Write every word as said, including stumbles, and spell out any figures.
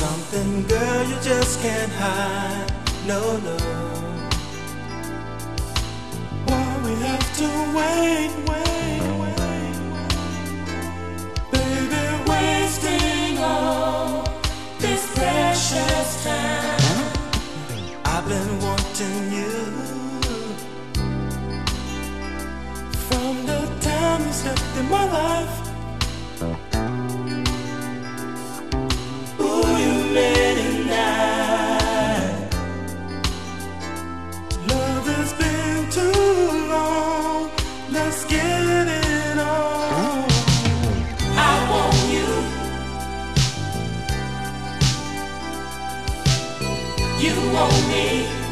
something, girl, you just can't hide. No, no. Why we have to wait, wait, wait, wait. Baby, wasting all this precious time. I've been wanting you from the time you stepped in my life. Let's get it on. I want you. You want me.